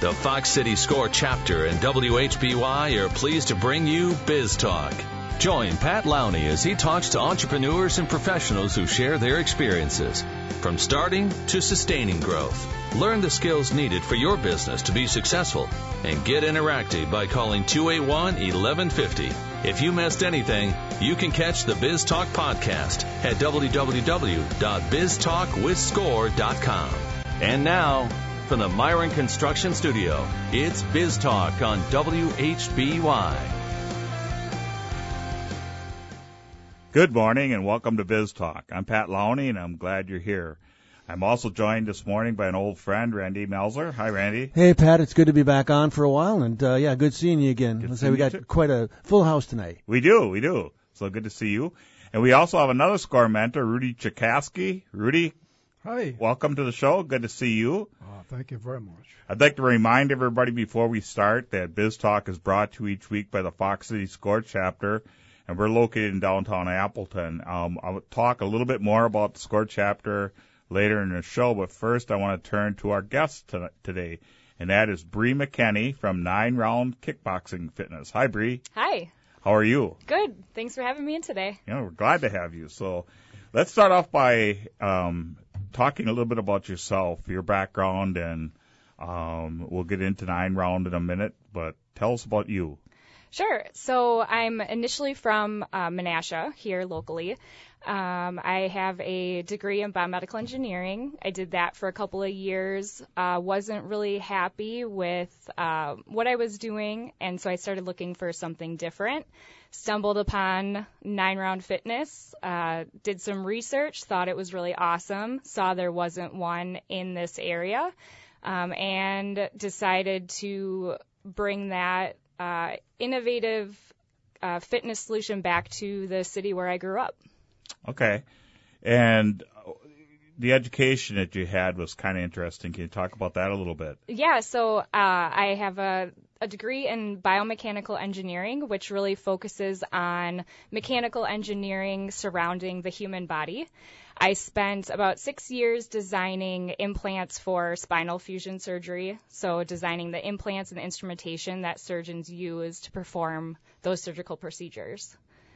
The Fox City Score chapter and WHBY are pleased to bring you Biz Talk. Join Pat Lowney as he talks to entrepreneurs and professionals who share their experiences, from starting to sustaining growth. Learn the skills needed for your business to be successful and get interactive by calling 281-1150. If you missed anything, you can catch the Biz Talk podcast at www.biztalkwithscore.com. And now, from the Myron Construction Studio, it's Biz Talk on WHBY. Good morning and welcome to Biz Talk. I'm Pat Lowney and I'm glad you're here. I'm also joined this morning by an old friend, Randy Melzer. Hi, Randy. Hey, Pat. It's good to be back on for a while, and good seeing you again. Let's say we got quite a full house tonight. We do. So good to see you. And we also have another score mentor, Rudy Chikaski. Rudy. Hi. Welcome to the show. Good to see you. Thank you very much. I'd like to remind everybody before we start that Biz Talk is brought to you each week by the Fox City Score chapter, and we're located in downtown Appleton. I'll talk a little bit more about the Score chapter later in the show, but first I want to turn to our guest today, and that is Bree McKenney from 9 Round Kickboxing Fitness. Hi, Bree. Hi. How are you? Good. Thanks for having me in today. Yeah, we're glad to have you. So let's start off by talking a little bit about yourself, your background, and we'll get into 9 Round in a minute, but tell us about you. Sure. So I'm initially from Menasha here locally. I have a degree in biomedical engineering. I did that for a couple of years. Wasn't really happy with what I was doing, and so I started looking for something different. Stumbled upon 9 Round Fitness, did some research, thought it was really awesome, saw there wasn't one in this area, and decided to bring that innovative fitness solution back to the city where I grew up. Okay. And the education that you had was kind of interesting. Can you talk about that a little bit? Yeah, so I have a degree in biomechanical engineering, which really focuses on mechanical engineering surrounding the human body. I spent about 6 years designing implants for spinal fusion surgery, so designing the implants and the instrumentation that surgeons use to perform those surgical procedures.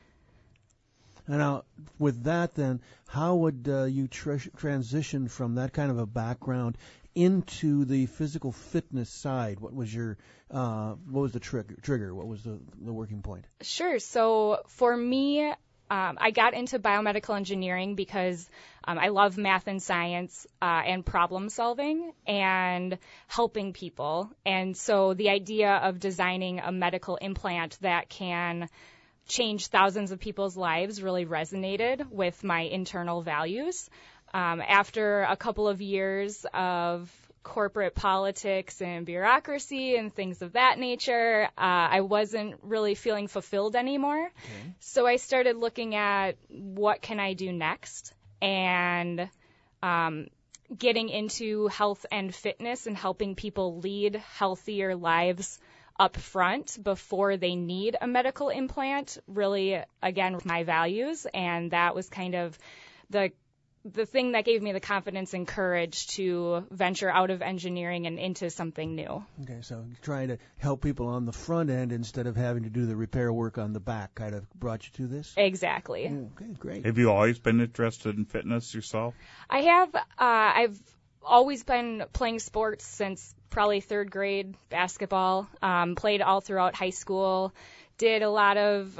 And now, with that, then, how would you transition from that kind of a background into the physical fitness side? What was your what was the trigger? What was the working point? Sure. So for me, I got into biomedical engineering because I love math and science and problem solving and helping people. And so the idea of designing a medical implant that can change thousands of people's lives really resonated with my internal values. After a couple of years of corporate politics and bureaucracy and things of that nature, I wasn't really feeling fulfilled anymore. Okay. So I started looking at what can I do next, and getting into health and fitness and helping people lead healthier lives up front before they need a medical implant, really, again, with my values. And that was kind of the thing that gave me the confidence and courage to venture out of engineering and into something new. Okay, so trying to help people on the front end instead of having to do the repair work on the back kind of brought you to this? Exactly. Okay, great. Have you always been interested in fitness yourself? I have. I've always been playing sports since probably third grade, basketball. Played all throughout high school. Did a lot of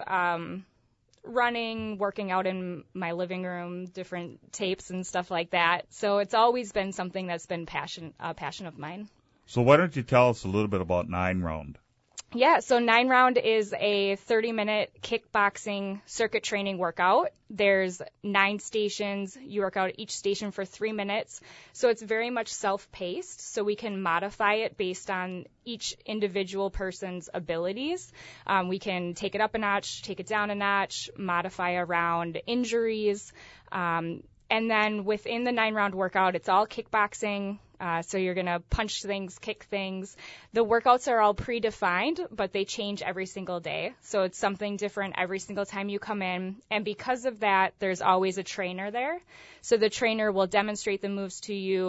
running, working out in my living room, different tapes and stuff like that. So it's always been something that's been a passion of mine. So why don't you tell us a little bit about 9 Round? Yeah, so 9 Round is a 30-minute kickboxing circuit training workout. There's 9 stations. You work out at each station for 3 minutes. So it's very much self-paced, so we can modify it based on each individual person's abilities. We can take it up a notch, take it down a notch, modify around injuries. And then within the 9 Round workout, it's all kickboxing. So you're going to punch things, kick things. The workouts are all predefined, but they change every single day. So it's something different every single time you come in. And because of that, there's always a trainer there. So the trainer will demonstrate the moves to you,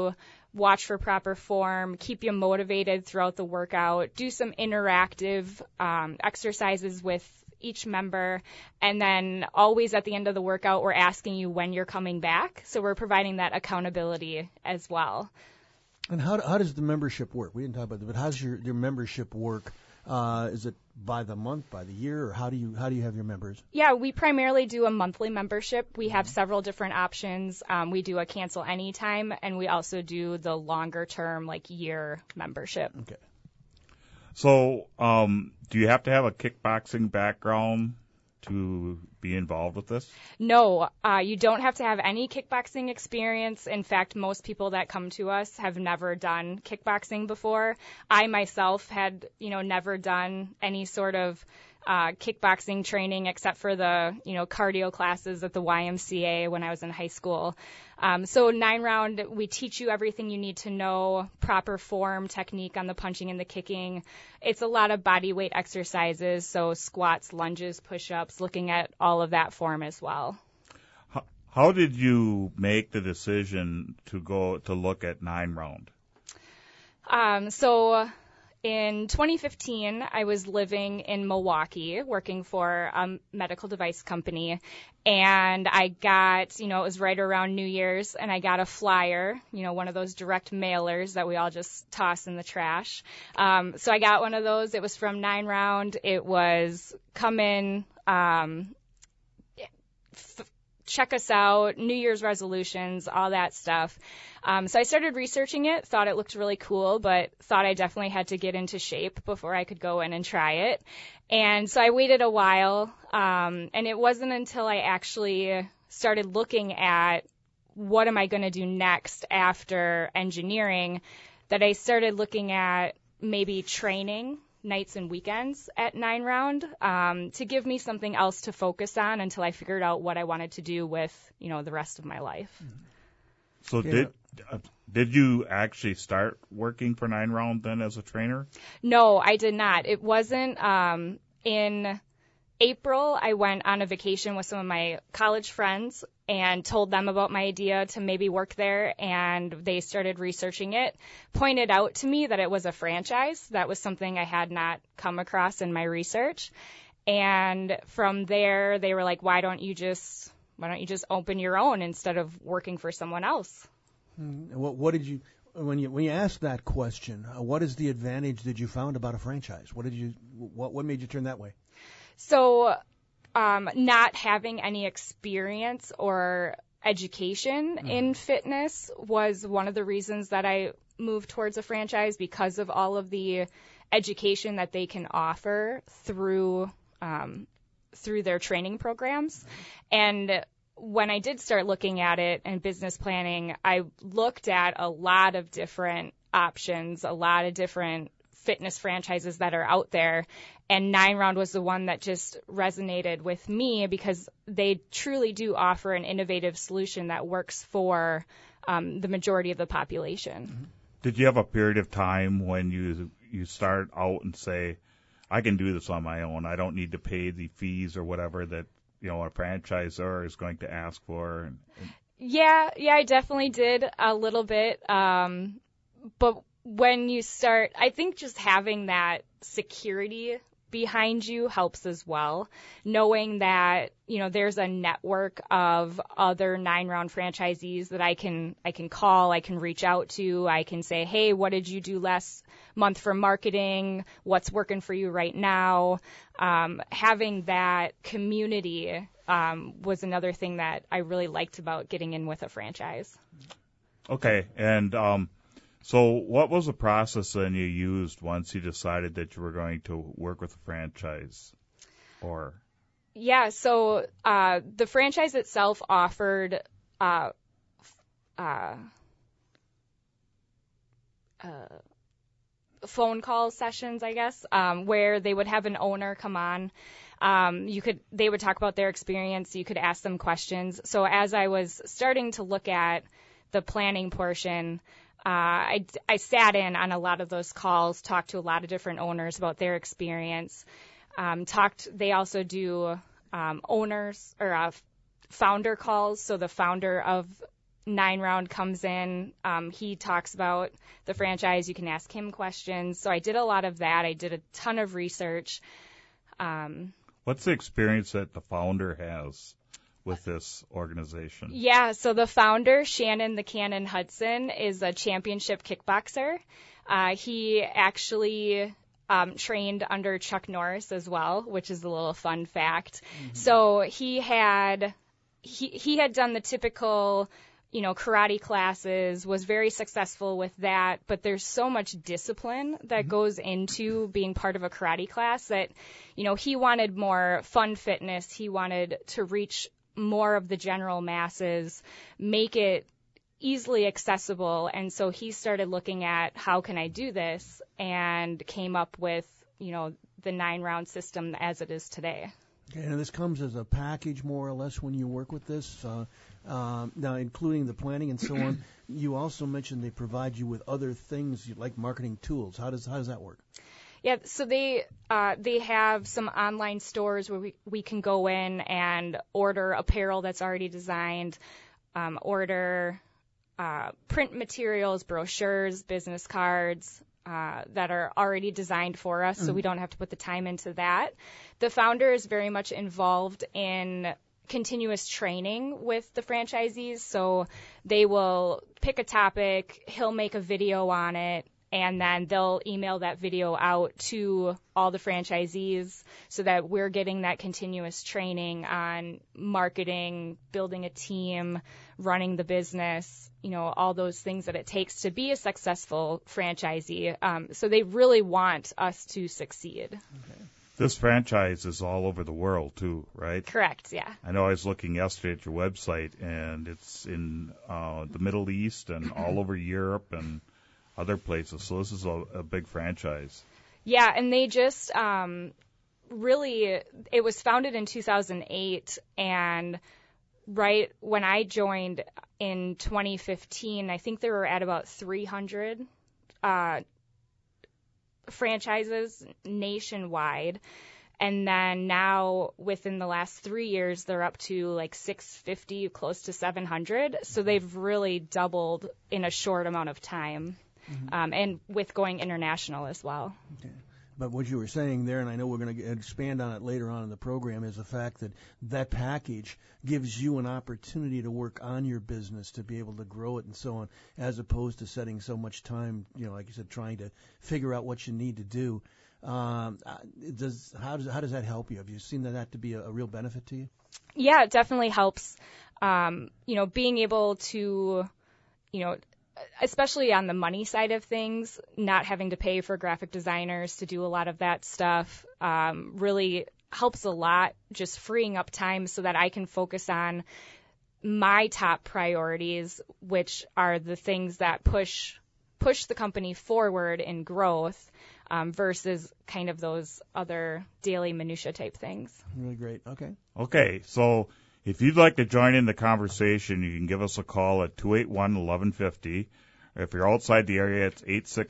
watch for proper form, keep you motivated throughout the workout, do some interactive exercises with each member, and then always at the end of the workout, we're asking you when you're coming back. So we're providing that accountability as well. And how does the membership work? We didn't talk about that, but how does your membership work? Is it by the month, by the year, or how do you have your members? Yeah, we primarily do a monthly membership. We have several different options. We do a cancel anytime, and we also do the longer term, like year membership. Okay. So, do you have to have a kickboxing background to be involved with this? No, you don't have to have any kickboxing experience. In fact, most people that come to us have never done kickboxing before. I myself had, never done any sort of kickboxing training except for the, cardio classes at the YMCA when I was in high school. So 9-round, we teach you everything you need to know, proper form, technique on the punching and the kicking. It's a lot of body weight exercises, so squats, lunges, push-ups, looking at all of that form as well. How did you make the decision to look at 9-round? So in 2015, I was living in Milwaukee working for a medical device company, and I got, it was right around New Year's, and I got a flyer, one of those direct mailers that we all just toss in the trash. So I got one of those. It was from 9-round. It was come in, check us out, New Year's resolutions, all that stuff. So I started researching it, thought it looked really cool, but thought I definitely had to get into shape before I could go in and try it. And so I waited a while, and it wasn't until I actually started looking at what am I going to do next after engineering that I started looking at maybe training nights and weekends at 9-round to give me something else to focus on until I figured out what I wanted to do with, the rest of my life. So did you actually start working for 9-round then as a trainer? No, I did not. It wasn't in April. I went on a vacation with some of my college friends and told them about my idea to maybe work there, and they started researching it, pointed out to me that it was a franchise. That was something I had not come across in my research. And from there, they were like, why don't you just open your own instead of working for someone else? What did you, when you asked that question, what is the advantage that you found about a franchise? What made you turn that way? So, not having any experience or education in fitness was one of the reasons that I moved towards a franchise, because of all of the education that they can offer through their training programs. And when I did start looking at it and business planning, I looked at a lot of different options, a lot of different fitness franchises that are out there, and 9-round was the one that just resonated with me because they truly do offer an innovative solution that works for the majority of the population. Did you have a period of time when you start out and say, I can do this on my own, I don't need to pay the fees or whatever that a franchisor is going to ask for? Yeah, I definitely did a little bit, but when you start, I think just having that security behind you helps as well. Knowing that, there's a network of other 9-round franchisees that I can call, I can reach out to, I can say, hey, what did you do last month for marketing? What's working for you right now? Having that community was another thing that I really liked about getting in with a franchise. Okay, and so what was the process then you used once you decided that you were going to work with a franchise? Yeah, so the franchise itself offered phone call sessions, I guess, where they would have an owner come on. They would talk about their experience. You could ask them questions. So as I was starting to look at the planning portion, I sat in on a lot of those calls, talked to a lot of different owners about their experience. They also do owners or founder calls. So the founder of 9 Round comes in. He talks about the franchise. You can ask him questions. So I did a lot of that. I did a ton of research. What's the experience that the founder has with this organization? Yeah, so the founder, Shannon the Cannon Hudson, is a championship kickboxer. He actually trained under Chuck Norris as well, which is a little fun fact. Mm-hmm. So he had done the typical, karate classes, was very successful with that, but there's so much discipline that goes into being part of a karate class that, he wanted more fun fitness. He wanted to reach more of the general masses, make it easily accessible. And so he started looking at how can I do this, and came up with, the 9 Round system as it is today. Okay, and this comes as a package more or less when you work with this, now including the planning and so on. You also mentioned they provide you with other things like marketing tools. How does that work? Yeah, so they have some online stores where we can go in and order apparel that's already designed, order print materials, brochures, business cards that are already designed for us, so we don't have to put the time into that. The founder is very much involved in continuous training with the franchisees, so they will pick a topic, he'll make a video on it, and then they'll email that video out to all the franchisees so that we're getting that continuous training on marketing, building a team, running the business, all those things that it takes to be a successful franchisee. So they really want us to succeed. Okay. This franchise is all over the world, too, right? Correct, yeah. I know I was looking yesterday at your website, and it's in the Middle East and all over Europe and other places. So this is a big franchise. Yeah, and they just really, it was founded in 2008, and right when I joined in 2015, I think they were at about 300 franchises nationwide. And then now, within the last 3 years, they're up to like 650, close to 700. So they've really doubled in a short amount of time. And with going international as well. Okay. But what you were saying there, and I know we're going to expand on it later on in the program, is the fact that that package gives you an opportunity to work on your business, to be able to grow it and so on, as opposed to setting so much time, like you said, trying to figure out what you need to do. How does that help you? Have you seen that to be a real benefit to you? Yeah, it definitely helps. Being able to, especially on the money side of things, not having to pay for graphic designers to do a lot of that stuff really helps a lot, just freeing up time so that I can focus on my top priorities, which are the things that push the company forward in growth versus kind of those other daily minutia type things. Really great. Okay, so if you'd like to join in the conversation, you can give us a call at 281-1150. If you're outside the area, it's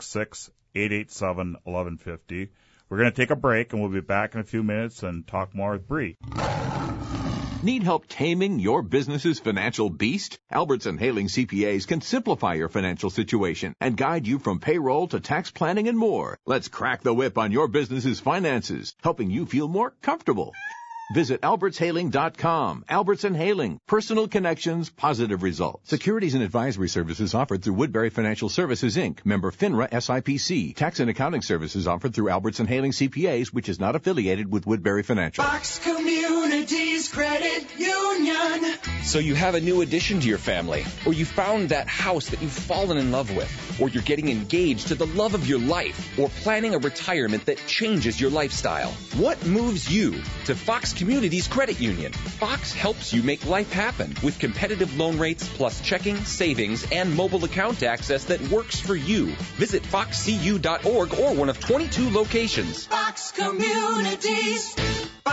866-887-1150. We're going to take a break, and we'll be back in a few minutes and talk more with Bree. Need help taming your business's financial beast? Alberts & Haling CPAs can simplify your financial situation and guide you from payroll to tax planning and more. Let's crack the whip on your business's finances, helping you feel more comfortable. Visit albertshaling.com. Alberts & Haling. Personal connections, positive results. Securities and advisory services offered through Woodbury Financial Services, Inc., member FINRA SIPC. Tax and accounting services offered through Alberts & Haling CPAs, which is not affiliated with Woodbury Financial. Fox Communities Credit Union. So you have a new addition to your family, or you found that house that you've fallen in love with, or you're getting engaged to the love of your life, or planning a retirement that changes your lifestyle. What moves you to Fox Communities Credit Union? Fox helps you make life happen with competitive loan rates plus checking, savings, and mobile account access that works for you. Visit foxcu.org or one of 22 locations. Fox Communities. Fox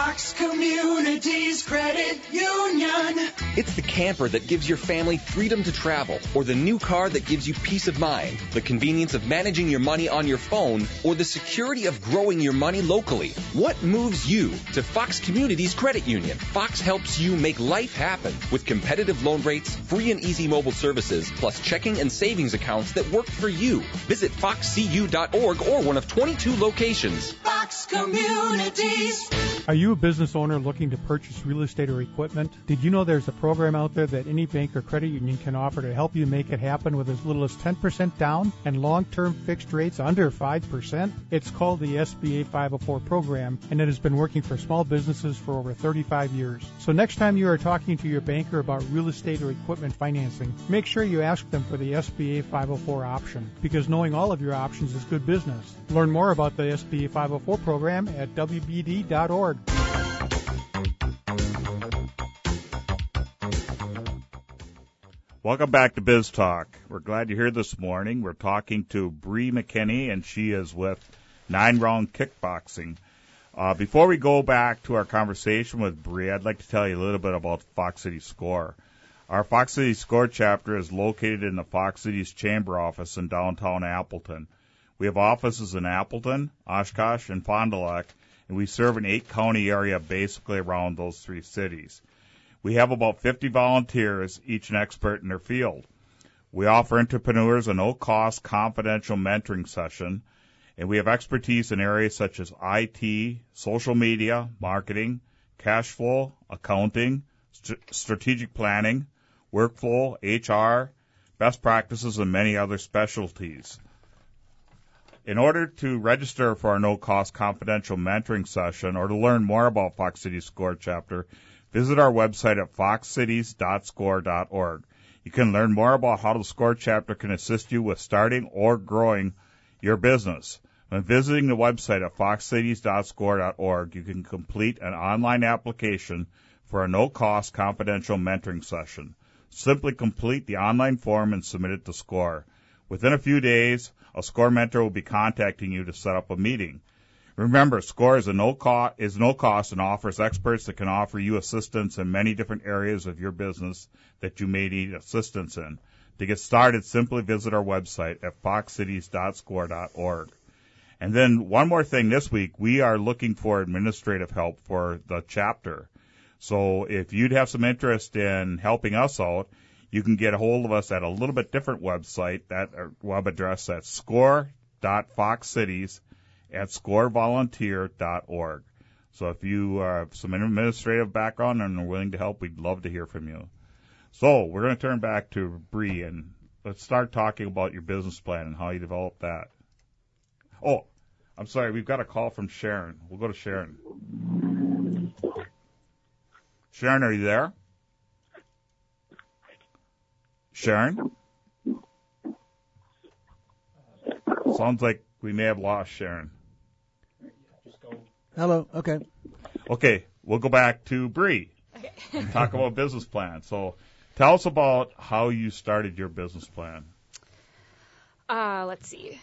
Fox Communities Credit Union. It's the camper that gives your family freedom to travel, or the new car that gives you peace of mind, the convenience of managing your money on your phone, or the security of growing your money locally. What moves you to Fox Communities Credit Union? Fox helps you make life happen with competitive loan rates, free and easy mobile services, plus checking and savings accounts that work for you. Visit foxcu.org or one of 22 locations. Fox Communities. Are you a business owner looking to purchase real estate or equipment? Did you know there's a program out there that any bank or credit union can offer to help you make it happen with as little as 10% down and long-term fixed rates under 5%? It's called the SBA 504 program, and it has been working for small businesses for over 35 years. So next time you are talking to your banker about real estate or equipment financing, make sure you ask them for the SBA 504 option, because knowing all of your options is good business. Learn more about the SBA 504 program at WBD.org. Welcome back to Biz Talk. We're glad you're here this morning. We're talking to Bree McKinney, and she is with 9 Round Kickboxing. Before we go back to our conversation with Bree, I'd like to tell you a little bit about Fox City Score. Our Fox City Score chapter is located in the Fox City's chamber office in downtown Appleton. We have offices in Appleton, Oshkosh, and Fond du Lac, and we serve an 8-county area basically around those 3 cities. We have about 50 volunteers, each an expert in their field. We offer entrepreneurs a no-cost confidential mentoring session, and we have expertise in areas such as IT, social media, marketing, cash flow, accounting, strategic planning, workflow, HR, best practices, and many other specialties. In order to register for our no-cost confidential mentoring session or to learn more about Fox City Score chapter, visit our website at foxcities.score.org. You can learn more about how the Score chapter can assist you with starting or growing your business. When visiting the website at foxcities.score.org, you can complete an online application for a no-cost confidential mentoring session. Simply complete the online form and submit it to Score. Within a few days, a Score mentor will be contacting you to set up a meeting. Remember, Score is no cost and offers experts that can offer you assistance in many different areas of your business that you may need assistance in. To get started, simply visit our website at foxcities.score.org. And then one more thing this week, we are looking for administrative help for the chapter. So if you'd have some interest in helping us out, you can get a hold of us at a little bit different website, that web address at score.foxcities@scorevolunteer.org. So if you have some administrative background and are willing to help, we'd love to hear from you. So we're going to turn back to Bree, and let's start talking about your business plan and how you developed that. Oh, I'm sorry, we've got a call from Sharon. We'll go to Sharon. Sharon, are you there? Sharon? Sounds like we may have lost Sharon. Hello. Okay. Okay, we'll go back to Bree and talk about business plan. So tell us about how you started your business plan. Let's see.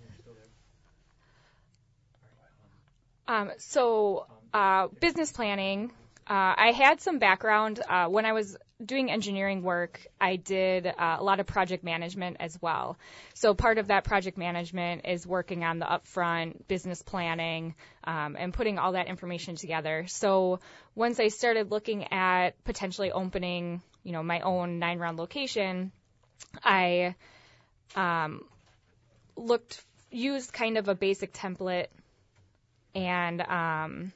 Business planning. I had some background when I was doing engineering work. I did a lot of project management as well. So part of that project management is working on the upfront business planning and putting all that information together. So once I started looking at potentially opening, my own 9 Round location, I used kind of a basic template and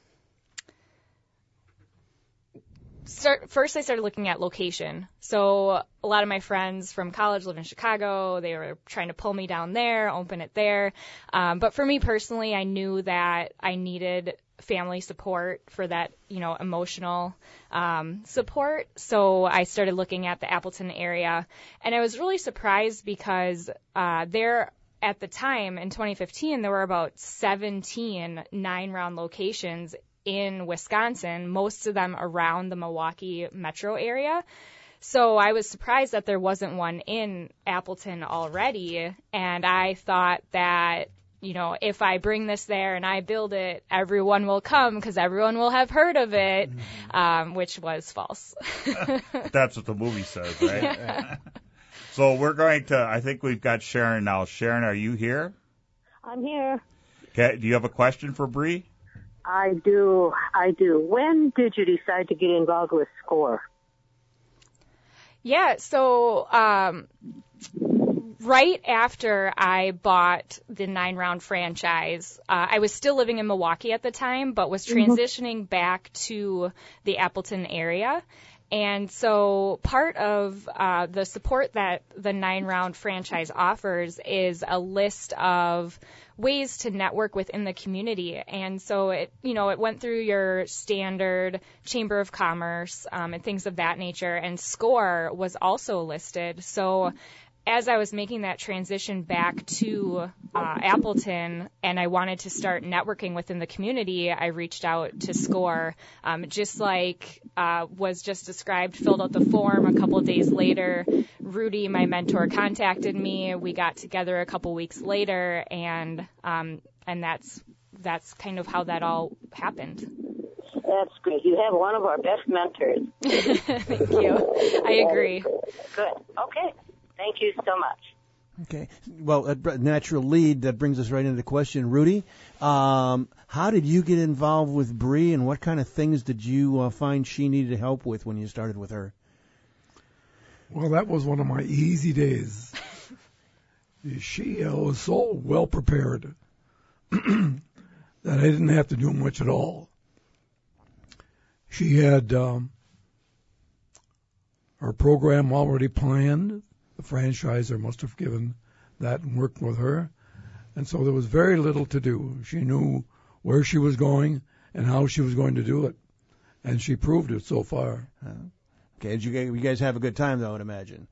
first I started looking at location. So a lot of my friends from college live in Chicago. They were trying to pull me down there, open it there. But for me personally, I knew that I needed family support for that, emotional support. So I started looking at the Appleton area. And I was really surprised because there at the time in 2015, there were about 17 9 Round locations in Wisconsin, most of them around the Milwaukee metro area. So I was surprised that there wasn't one in Appleton already. And I thought that, if I bring this there and I build it, everyone will come because everyone will have heard of it, which was false. That's what the movie says, right? Yeah. So I think we've got Sharon now. Sharon, are you here? I'm here. Okay, do you have a question for Bree? I do. When did you decide to get involved with SCORE? Yeah, so right after I bought the 9-round franchise, I was still living in Milwaukee at the time, but was transitioning back to the Appleton area. And so part of the support that the 9-round franchise offers is a list of ways to network within the community. And so it went through your standard Chamber of Commerce and things of that nature. And SCORE was also listed. So as I was making that transition back to Appleton and I wanted to start networking within the community, I reached out to SCORE. Just like was just described, filled out the form. A couple of days later, Rudy, my mentor, contacted me. We got together a couple weeks later, and that's kind of how that all happened. That's great. You have one of our best mentors. Thank you. I agree. Good. Okay. Thank you so much. Okay. Well, a natural lead that brings us right into the question. Rudy, how did you get involved with Bree, and what kind of things did you find she needed help with when you started with her? Well, that was one of my easy days. She was so well prepared that I didn't have to do much at all. She had her program already planned. The franchisor must have given that and worked with her. And so there was very little to do. She knew where she was going and how she was going to do it. And she proved it so far. Okay, you guys have a good time, though, I would imagine.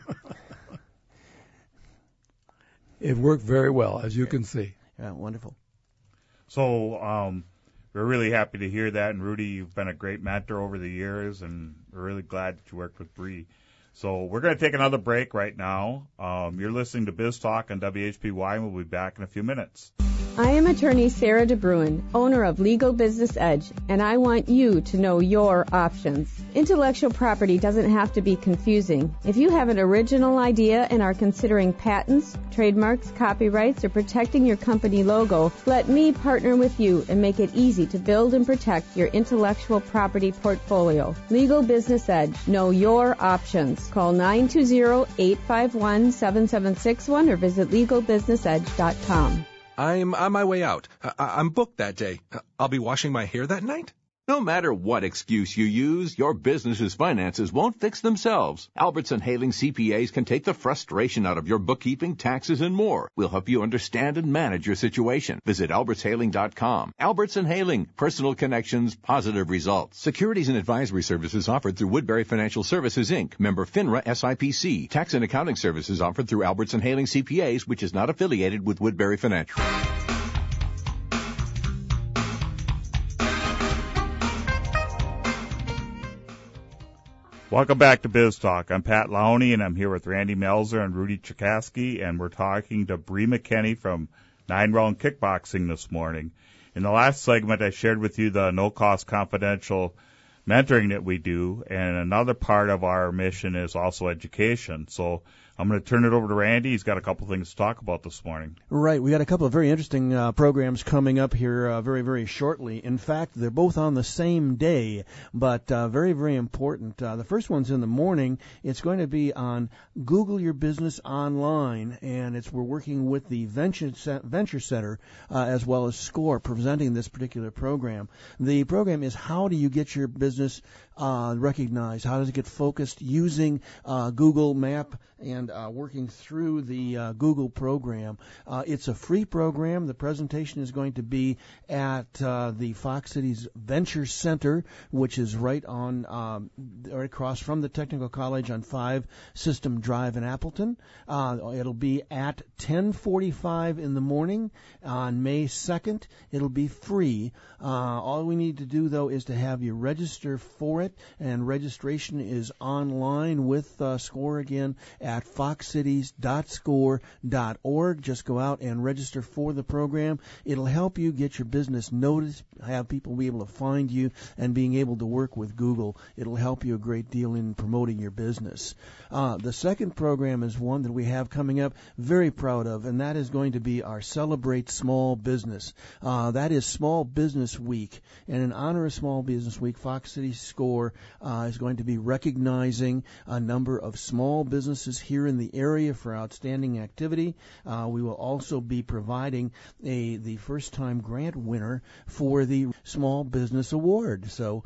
It worked very well, as you can see. Yeah, wonderful. So we're really happy to hear that. And, Rudy, you've been a great mentor over the years, and we're really glad that you worked with Bree. So we're going to take another break right now. You're listening to Biz Talk on WHPY, and we'll be back in a few minutes. I am attorney Sarah DeBruin, owner of Legal Business Edge, and I want you to know your options. Intellectual property doesn't have to be confusing. If you have an original idea and are considering patents, trademarks, copyrights, or protecting your company logo, let me partner with you and make it easy to build and protect your intellectual property portfolio. Legal Business Edge. Know your options. Call 920-851-7761 or visit legalbusinessedge.com. I'm on my way out. I'm booked that day. I'll be washing my hair that night. No matter what excuse you use, your business's finances won't fix themselves. Albertson Haling CPAs can take the frustration out of your bookkeeping, taxes, and more. We'll help you understand and manage your situation. Visit albertshaling.com. Albertson Haling. Personal connections, positive results. Securities and advisory services offered through Woodbury Financial Services, Inc., member FINRA SIPC. Tax and accounting services offered through Albertson Haling CPAs, which is not affiliated with Woodbury Financial. Welcome back to Biz Talk. I'm Pat Lowney, and I'm here with Randy Melzer and Rudy Chikaski, and we're talking to Bree McKinney from 9-Round Kickboxing this morning. In the last segment, I shared with you the no-cost confidential mentoring that we do, and another part of our mission is also education. So I'm going to turn it over to Randy. He's got a couple things to talk about this morning. Right. We got a couple of very interesting programs coming up here very, very shortly. In fact, they're both on the same day, but very, very important. The first one's in the morning. It's going to be on Google Your Business Online, and we're working with the Venture Center as well as SCORE presenting this particular program. The program is how do you get your business recognized? How does it get focused using Google Map and working through the Google program? It's a free program. The presentation is going to be at the Fox Cities Venture Center, which is right across from the Technical College on 5 System Drive in Appleton. It'll be at 10:45 in the morning on May 2nd. It'll be free. All we need to do, though, is to have you register for it. it. And registration is online with SCORE again at foxcities.score.org. Just go out and register for the program. It'll help you get your business noticed, have people be able to find you, and being able to work with Google. It'll help you a great deal in promoting your business. The second program is one that we have coming up, very proud of, and that is going to be our Celebrate Small Business. That is Small Business Week, and in honor of Small Business Week, Fox City SCORE is going to be recognizing a number of small businesses here in the area for outstanding activity. We will also be providing the first-time grant winner for the Small Business Award. So,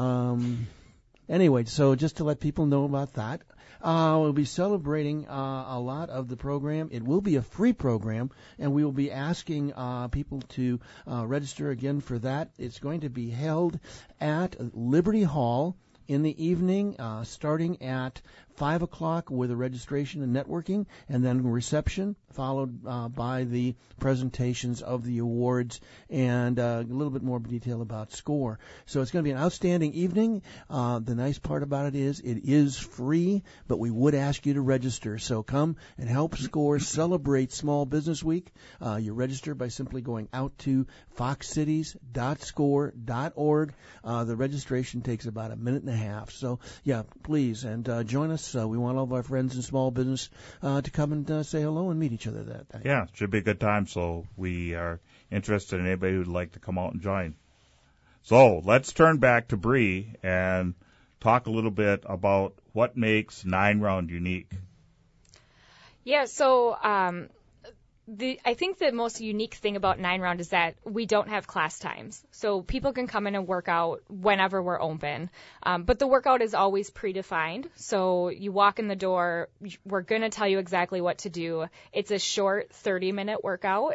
anyway, so just to let people know about that. We'll be celebrating a lot of the program. It will be a free program, and we will be asking people to register again for that. It's going to be held at Liberty Hall in the evening, starting at 5 o'clock with a registration and networking, and then reception, followed by the presentations of the awards and a little bit more detail about SCORE. So it's going to be an outstanding evening. The nice part about it is free, but we would ask you to register. So come and help SCORE celebrate Small Business Week. You register by simply going out to foxcities.score.org. The registration takes about a minute and a half. So, yeah, please, and join us. We want all of our friends in small business to come and say hello and meet each other that day. Yeah, it should be a good time, so we are interested in anybody who'd like to come out and join. So let's turn back to Bree and talk a little bit about what makes 9-Round unique. Yeah, so I think the most unique thing about 9-Round is that we don't have class times. So people can come in and work out whenever we're open. But the workout is always predefined. So you walk in the door, we're going to tell you exactly what to do. It's a short 30-minute workout.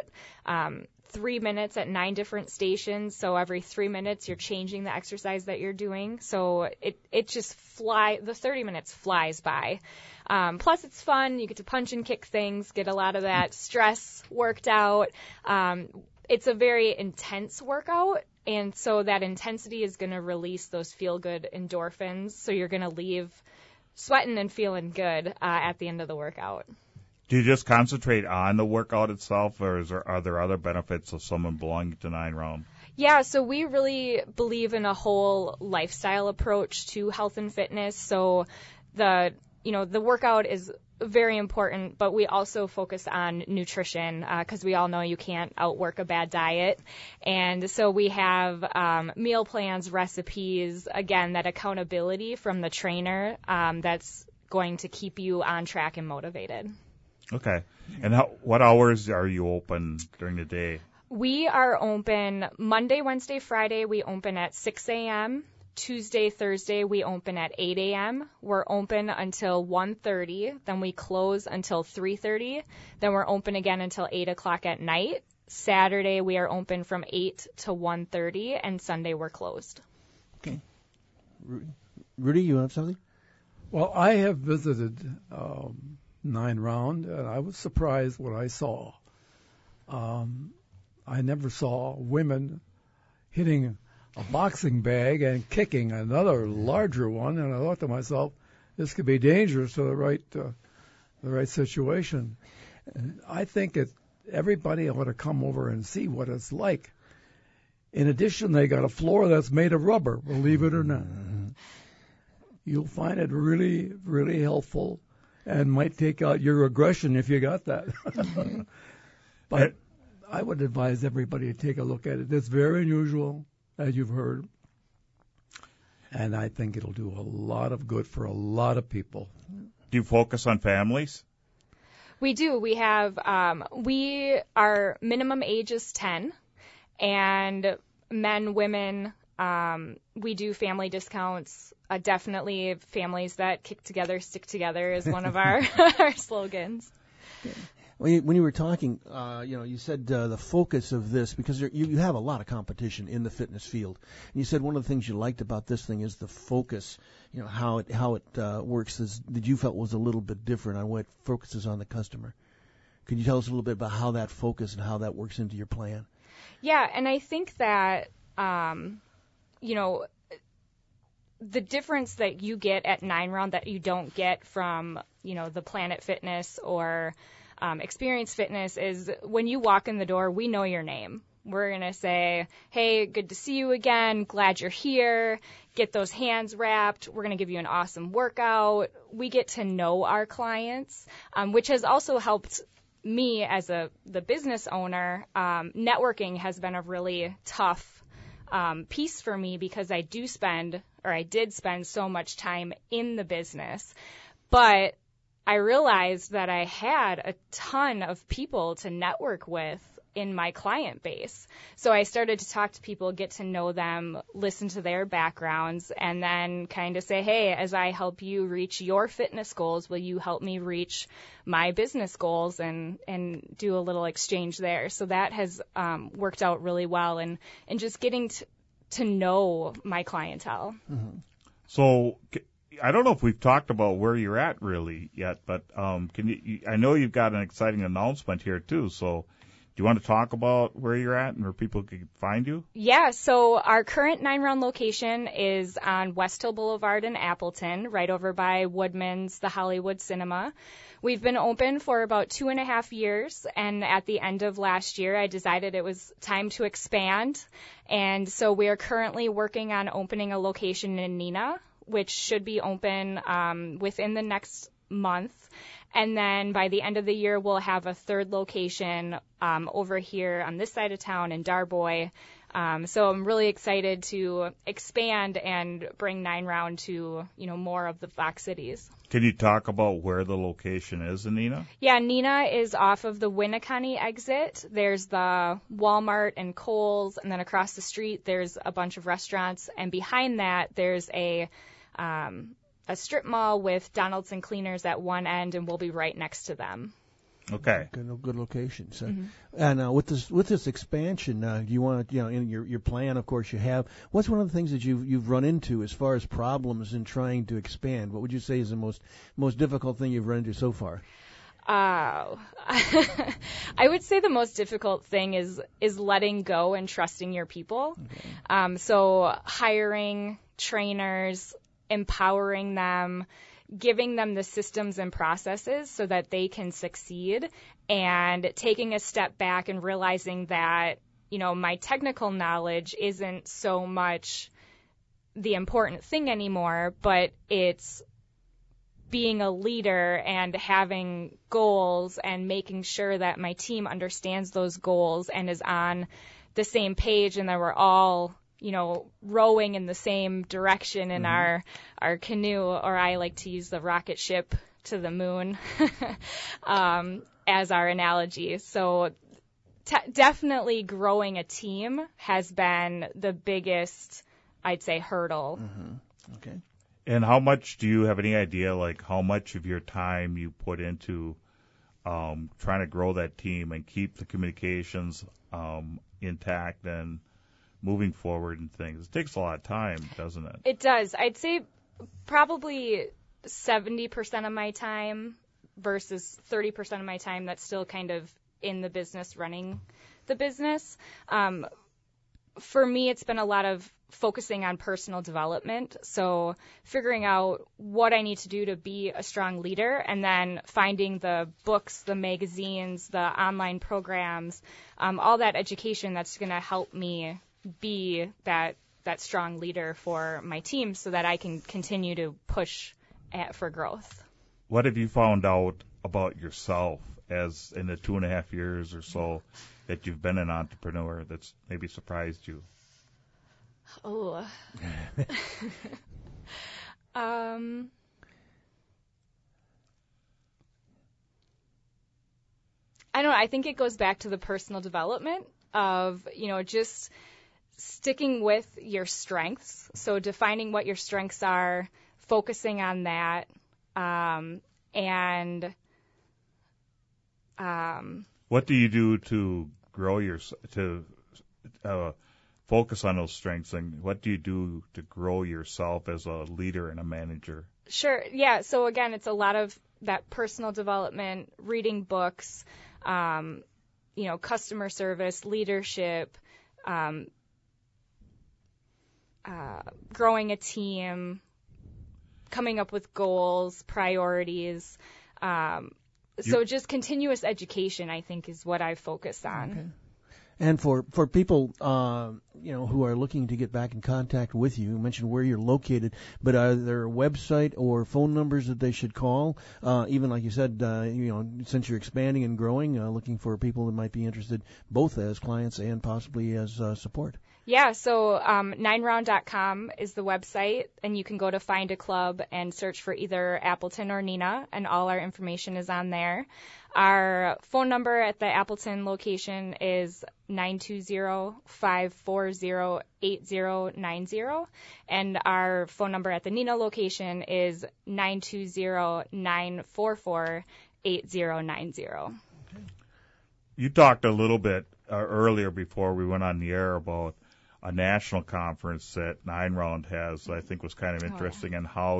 3 minutes at 9 different stations. So every 3 minutes you're changing the exercise that you're doing. So it just the 30 minutes flies by. Plus it's fun. You get to punch and kick things, get a lot of that stress worked out. It's a very intense workout. And so that intensity is going to release those feel-good endorphins. So you're going to leave sweating and feeling good at the end of the workout. Do you just concentrate on the workout itself, or are there other benefits of someone belonging to 9-Round? Yeah, so we really believe in a whole lifestyle approach to health and fitness. So the workout is very important, but we also focus on nutrition because we all know you can't outwork a bad diet. And so we have meal plans, recipes, again, that accountability from the trainer that's going to keep you on track and motivated. Okay. And what hours are you open during the day? We are open Monday, Wednesday, Friday. We open at 6 a.m. Tuesday, Thursday, we open at 8 a.m. We're open until 1:30. Then we close until 3:30. Then we're open again until 8 o'clock at night. Saturday, we are open from 8 to 1:30, and Sunday we're closed. Okay. Rudy, you have something? Well, I have visited 9-Round, and I was surprised what I saw. I never saw women hitting a boxing bag and kicking another larger one, and I thought to myself, this could be dangerous to the right situation. And I think everybody ought to come over and see what it's like. In addition, they got a floor that's made of rubber, believe it or not. Mm-hmm. You'll find it really, really helpful and might take out your aggression if you got that. But I would advise everybody to take a look at it. It's very unusual, as you've heard, and I think it'll do a lot of good for a lot of people. Do you focus on families? We do. We have our minimum age is 10, and men, women, we do family discounts. Definitely families that kick together, stick together is one of our slogans. When you were talking, you said the focus of this, because you have a lot of competition in the fitness field. And you said one of the things you liked about this thing is the focus, how it works that you felt was a little bit different on what it focuses on the customer. Could you tell us a little bit about how that focus and how that works into your plan? the difference that you get at 9Round that you don't get from, the Planet Fitness or Experience Fitness is when you walk in the door, we know your name. We're going to say, hey, good to see you again. Glad you're here. Get those hands wrapped. We're going to give you an awesome workout. We get to know our clients, which has also helped me as the business owner. Networking has been a really tough piece for me because I did spend so much time in the business. But I realized that I had a ton of people to network with in my client base. So I started to talk to people, get to know them, listen to their backgrounds, and then kind of say, hey, as I help you reach your fitness goals, will you help me reach my business goals, and do a little exchange there. So that has worked out really well, and just getting to know my clientele. Mm-hmm. So I don't know if we've talked about where you're at really yet, but I know you've got an exciting announcement here too, so do you want to talk about where you're at and where people can find you? Yeah, so our current 9Round location is on West Hill Boulevard in Appleton, right over by Woodman's, the Hollywood Cinema. We've been open for about 2.5 years, and at the end of last year, I decided it was time to expand. And so we are currently working on opening a location in Neenah, which should be open within the next month. And then by the end of the year, we'll have a third location over here on this side of town in Darboy. So I'm really excited to expand and bring 9Round to, more of the Fox cities. Can you talk about where the location is in Neenah? Yeah, Neenah is off of the Winneconne exit. There's the Walmart and Kohl's, and then across the street there's a bunch of restaurants. And behind that there's a strip mall with Donaldson Cleaners at one end, and we'll be right next to them. Okay. Good location. So, mm-hmm. And with this expansion, you want to, in your plan, of course, you have. What's one of the things that you've run into as far as problems in trying to expand? What would you say is the most difficult thing you've run into so far? I would say the most difficult thing is letting go and trusting your people. Okay. So hiring trainers, empowering them, giving them the systems and processes so that they can succeed, and taking a step back and realizing that, my technical knowledge isn't so much the important thing anymore, but it's being a leader and having goals and making sure that my team understands those goals and is on the same page, and that we're all rowing in the same direction in our canoe, or I like to use the rocket ship to the moon as our analogy. So definitely growing a team has been the biggest, I'd say, hurdle. Mm-hmm. Okay. And how much do you have any idea, like how much of your time you put into trying to grow that team and keep the communications intact and moving forward and things? It takes a lot of time, doesn't it? It does. I'd say probably 70% of my time versus 30% of my time that's still kind of in the business, running the business. For me, it's been a lot of focusing on personal development. So figuring out what I need to do to be a strong leader, and then finding the books, the magazines, the online programs, all that education that's going to help me be that strong leader for my team so that I can continue to push for growth. What have you found out about yourself as in the 2.5 years or so that you've been an entrepreneur that's maybe surprised you? Oh. I don't know. I think it goes back to the personal development of, just sticking with your strengths. So defining what your strengths are, focusing on that, and what do you do to grow focus on those strengths, and what do you do to grow yourself as a leader and a manager? Sure. Yeah. So again, it's a lot of that personal development, reading books, customer service, leadership, growing a team, coming up with goals, priorities. So just continuous education, I think, is what I focused on. Okay. And for people, who are looking to get back in contact with you mentioned where you're located, but are there a website or phone numbers that they should call? Even like you said, since you're expanding and growing, looking for people that might be interested both as clients and possibly as support. Yeah, so 9round.com is the website, and you can go to Find a Club and search for either Appleton or Neenah, and all our information is on there. Our phone number at the Appleton location is 920-540-8090, and our phone number at the Neenah location is 920-944-8090. You talked a little bit earlier before we went on the air about a national conference that 9Round has, I think was kind of interesting, and how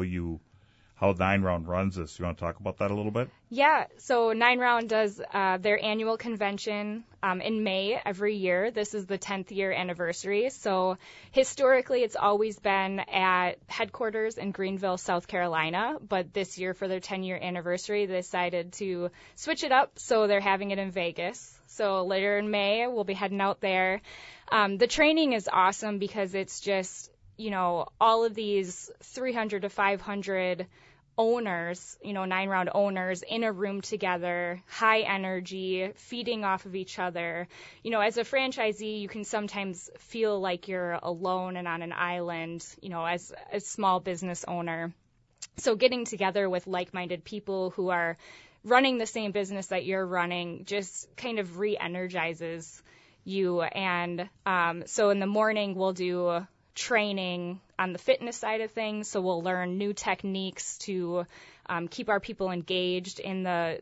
9Round runs this. You want to talk about that a little bit? Yeah, so 9Round does their annual convention in May every year. This is the 10th year anniversary. So historically, it's always been at headquarters in Greenville, South Carolina. But this year, for their 10-year anniversary, they decided to switch it up. So they're having it in Vegas. So later in May, we'll be heading out there. The training is awesome because it's just, all of these 300 to 500 owners, 9Round owners in a room together, high energy, feeding off of each other. As a franchisee, you can sometimes feel like you're alone and on an island, as a small business owner. So getting together with like-minded people who are running the same business that you're running just kind of re-energizes you. And so in the morning, we'll do training on the fitness side of things. So we'll learn new techniques to keep our people engaged in the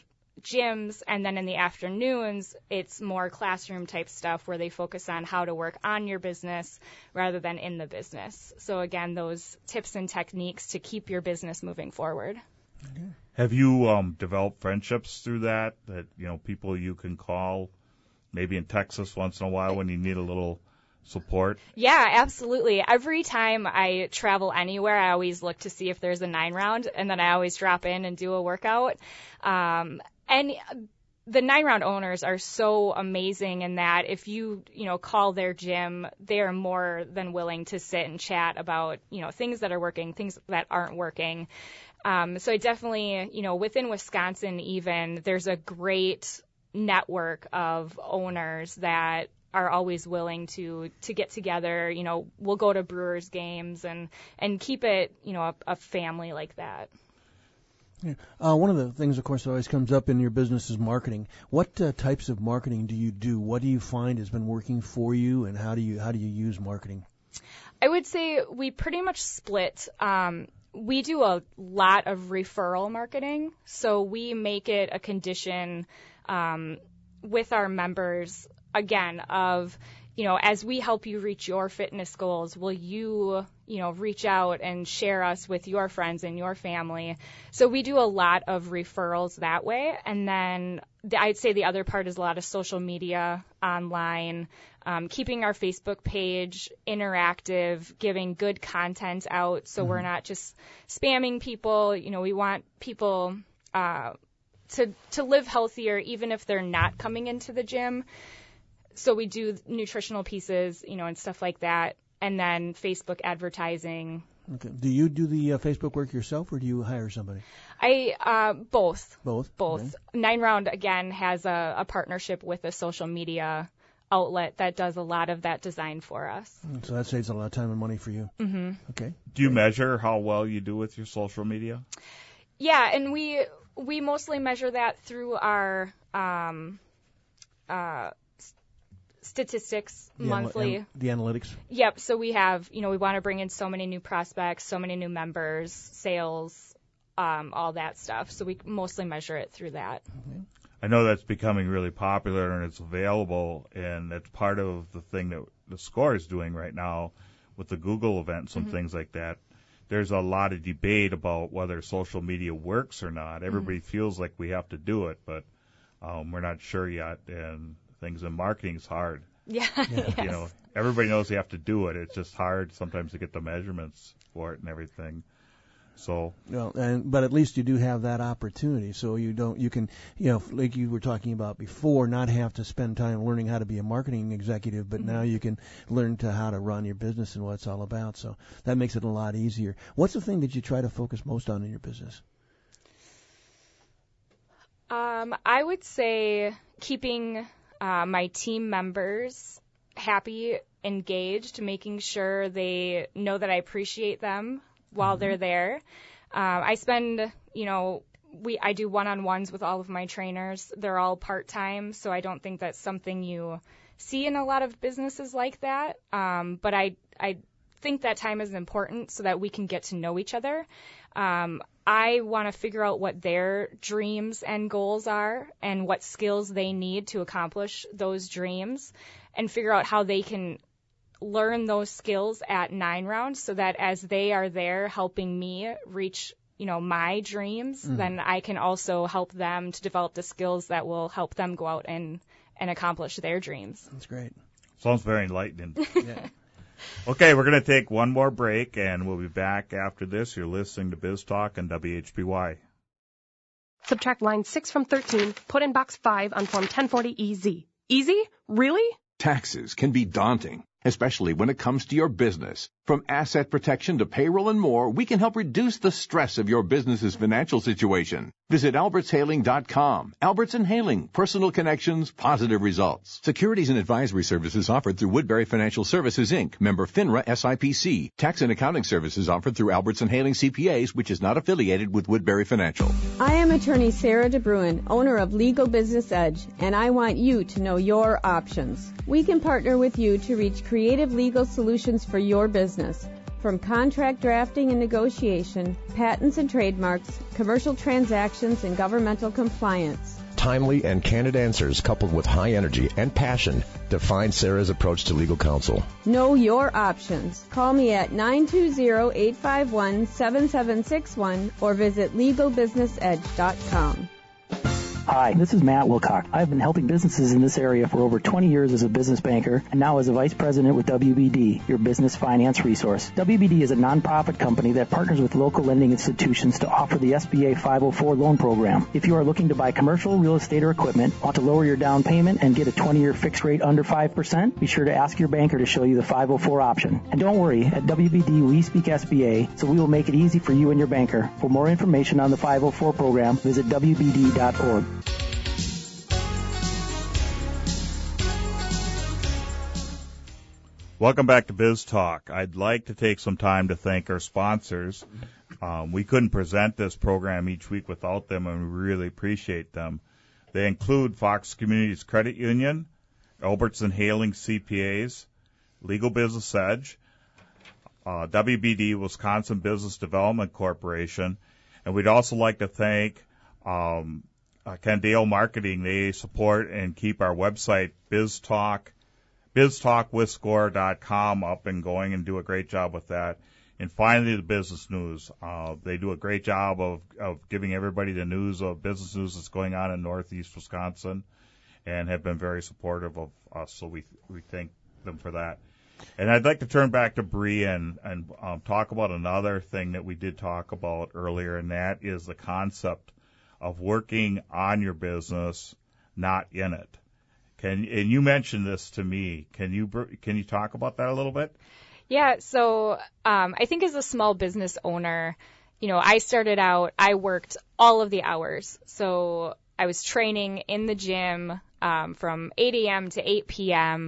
gyms. And then in the afternoons, it's more classroom type stuff where they focus on how to work on your business rather than in the business. So again, those tips and techniques to keep your business moving forward. Okay. Have you developed friendships through that people you can call maybe in Texas once in a while when you need a little support? Yeah, absolutely. Every time I travel anywhere, I always look to see if there's a 9Round, and then I always drop in and do a workout. And the 9Round owners are so amazing in that if you call their gym, they are more than willing to sit and chat about, things that are working, things that aren't working. So I definitely, within Wisconsin even, there's a great network of owners that are always willing to get together. We'll go to Brewers games and keep it, a family like that. Yeah. One of the things, of course, that always comes up in your business is marketing. What types of marketing do you do? What do you find has been working for you, and how do you use marketing? I would say we pretty much split. We do a lot of referral marketing, so we make it a condition with our members, again, of, as we help you reach your fitness goals, will you, reach out and share us with your friends and your family? So we do a lot of referrals that way. And then I'd say the other part is a lot of social media, online, keeping our Facebook page interactive, giving good content out so we're not just spamming people. We want people to live healthier even if they're not coming into the gym. So we do nutritional pieces, and stuff like that, and then Facebook advertising. Okay. Do you do the Facebook work yourself, or do you hire somebody? Both. Both? Okay. 9Round, again, has a partnership with a social media outlet that does a lot of that design for us. So that saves a lot of time and money for you. Mm-hmm. Okay. Do you measure how well you do with your social media? Yeah, and we mostly measure that through our statistics monthly. The analytics? Yep. So we have, we want to bring in so many new prospects, so many new members, sales, all that stuff. So we mostly measure it through that. Okay. I know that's becoming really popular and it's available, and it's part of the thing that the Score is doing right now with the Google events and things like that. There's a lot of debate about whether social media works or not. Everybody feels like we have to do it, but we're not sure yet, and things in marketing is hard. Yeah. Yes. You know, everybody knows you have to do it. It's just hard sometimes to get the measurements for it and everything. So but at least you do have that opportunity. So you can, like you were talking about before, not have to spend time learning how to be a marketing executive, but now you can learn how to run your business and what it's all about. So that makes it a lot easier. What's the thing that you try to focus most on in your business? I would say keeping my team members happy, engaged, making sure they know that I appreciate them while they're there. I spend, I do one-on-ones with all of my trainers. They're all part-time, so I don't think that's something you see in a lot of businesses like that. But I think that time is important so that we can get to know each other. I want to figure out what their dreams and goals are and what skills they need to accomplish those dreams and figure out how they can learn those skills at 9 rounds so that as they are there helping me reach, my dreams, then I can also help them to develop the skills that will help them go out and accomplish their dreams. That's great. Sounds very enlightening. Yeah. Okay, we're going to take one more break, and we'll be back after this. You're listening to Biz Talk on WHBY. Subtract line 6 from 13, put in box 5 on Form 1040EZ. Easy? Really? Taxes can be daunting, especially when it comes to your business. From asset protection to payroll and more, we can help reduce the stress of your business's financial situation. Visit albertshailing.com. Alberts and Hailing, personal connections, positive results. Securities and advisory services offered through Woodbury Financial Services, Inc., member FINRA SIPC. Tax and accounting services offered through Alberts and Hailing CPAs, which is not affiliated with Woodbury Financial. I am attorney Sarah DeBruin, owner of Legal Business Edge, and I want you to know your options. We can partner with you to reach creative legal solutions for your business. From contract drafting and negotiation, patents and trademarks, commercial transactions, and governmental compliance. Timely and candid answers coupled with high energy and passion define Sarah's approach to legal counsel. Know your options. Call me at 920-851-7761 or visit LegalBusinessEdge.com. Hi, this is Matt Wilcock. I've been helping businesses in this area for over 20 years as a business banker and now as a vice president with WBD, your business finance resource. WBD is a nonprofit company that partners with local lending institutions to offer the SBA 504 loan program. If you are looking to buy commercial, real estate, or equipment, want to lower your down payment and get a 20-year fixed rate under 5%, be sure to ask your banker to show you the 504 option. And don't worry, at WBD we speak SBA, so we will make it easy for you and your banker. For more information on the 504 program, visit WBD.org. Welcome back to Biz Talk. I'd like to take some time to thank our sponsors. We couldn't present this program each week without them, and we really appreciate them. They include Fox Communities Credit Union, Alberts and Hailing CPAs, Legal Business Edge, WBD, Wisconsin Business Development Corporation, and we'd also like to thank Candale Marketing. They support and keep our website, BizTalkWithScore.com up and going and do a great job with that. And finally, the business news. They do a great job of giving everybody the news of business news that's going on in Northeast Wisconsin and have been very supportive of us, so we thank them for that. And I'd like to turn back to Bree and talk about another thing that we did talk about earlier, and that is the concept of working on your business, not in it. And you mentioned this to me. Can you talk about that a little bit? Yeah, so I think as a small business owner, I started out, I worked all of the hours. So I was training in the gym from 8 a.m. to 8 p.m.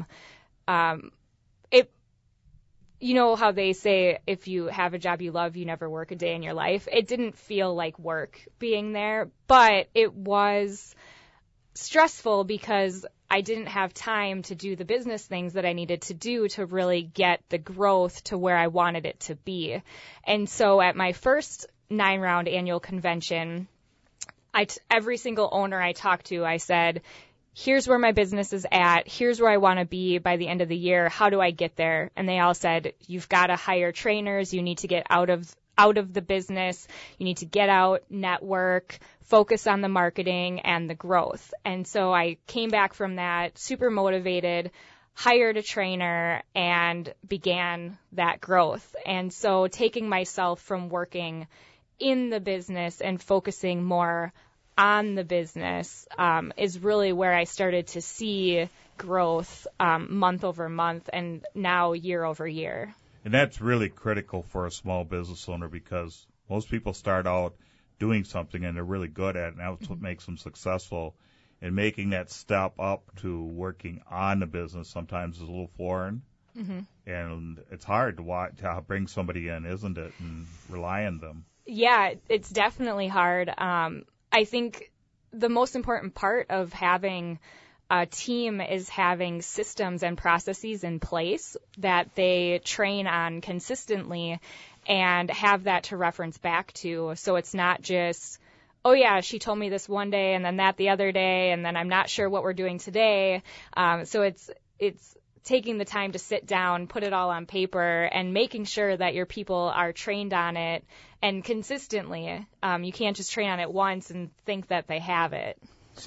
You know how they say if you have a job you love, you never work a day in your life. It didn't feel like work being there, but it was stressful because I didn't have time to do the business things that I needed to do to really get the growth to where I wanted it to be. And so at my first 9-round annual convention, every single owner I talked to, I said, here's where my business is at. Here's where I want to be by the end of the year. How do I get there? And they all said, you've got to hire trainers. You need to get out of the business. You need to get out, network, focus on the marketing and the growth. And so I came back from that super motivated, hired a trainer and began that growth. And so taking myself from working in the business and focusing more on the business is really where I started to see growth month over month and now year over year. And that's really critical for a small business owner, because most people start out doing something and they're really good at it, and that's what makes them successful. And making that step up to working on the business sometimes is a little foreign. Mm-hmm. And it's hard to bring somebody in, isn't it, and rely on them. Yeah, it's definitely hard. I think the most important part of having a team is having systems and processes in place that they train on consistently and have that to reference back to. So it's not just, oh yeah, she told me this one day and then that the other day and then I'm not sure what we're doing today. So it's taking the time to sit down, put it all on paper, and making sure that your people are trained on it and consistently. You can't just train on it once and think that they have it.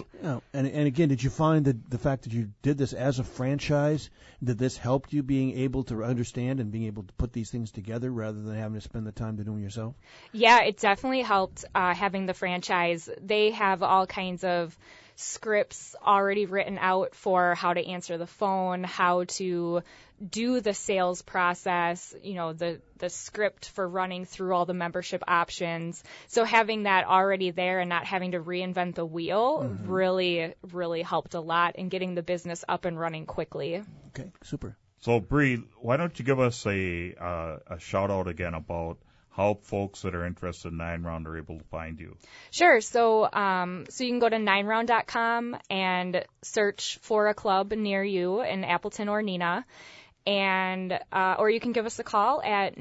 And again, did you find that the fact that you did this as a franchise, did this help you being able to understand and being able to put these things together rather than having to spend the time to do them yourself? Yeah, it definitely helped having the franchise. They have all kinds of scripts already written out for how to answer the phone, how to do the sales process, the script for running through all the membership options. So having that already there and not having to reinvent the wheel really, really helped a lot in getting the business up and running quickly. Okay, super. So, Bree, why don't you give us a shout out again about how folks that are interested in 9Round are able to find you? Sure. So you can go to 9round.com and search for a club near you in Appleton or Neenah. And or you can give us a call at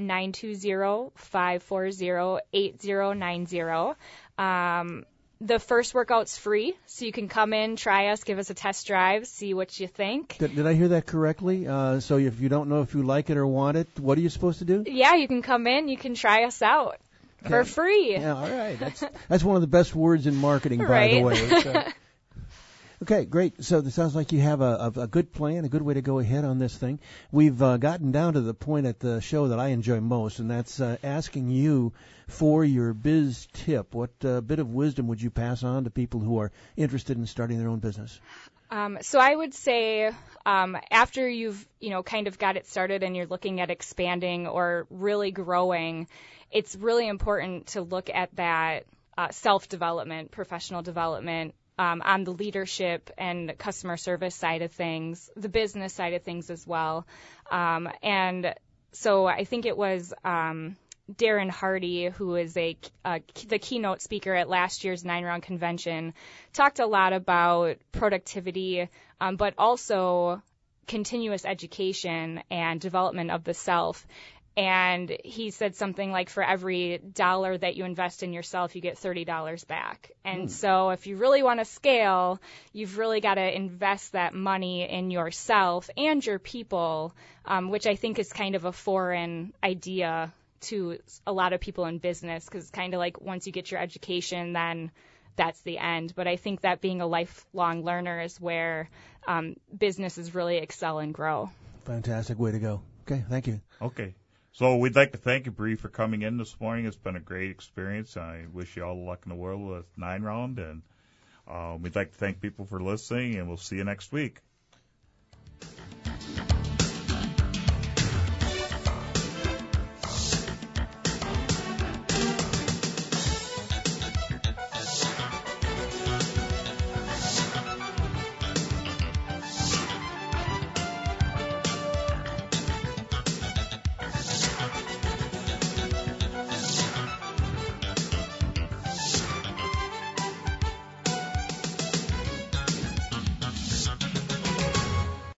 920-540-8090. The first workout's free, so you can come in, try us, give us a test drive, see what you think. Did I hear that correctly? So if you don't know if you like it or want it, what are you supposed to do? Yeah, you can come in, you can try us out for free. Yeah, all right. That's one of the best words in marketing, by the way. So. Okay, great. So it sounds like you have a good plan, a good way to go ahead on this thing. We've gotten down to the point at the show that I enjoy most, and that's asking you for your biz tip. What bit of wisdom would you pass on to people who are interested in starting their own business? So I would say after you've kind of got it started and you're looking at expanding or really growing, it's really important to look at that self-development, professional development, on the leadership and customer service side of things, the business side of things as well. And so I think it was Darren Hardy, who is the keynote speaker at last year's 9Round convention, talked a lot about productivity, but also continuous education and development of the self. And he said something like, for every $1 that you invest in yourself, you get $30 back. And so if you really want to scale, you've really got to invest that money in yourself and your people, which I think is kind of a foreign idea to a lot of people in business, because it's kind of like once you get your education, then that's the end. But I think that being a lifelong learner is where businesses really excel and grow. Fantastic way to go. Okay, thank you. Okay. So we'd like to thank you, Bree, for coming in this morning. It's been a great experience. I wish you all the luck in the world with 9Round, and we'd like to thank people for listening, and we'll see you next week.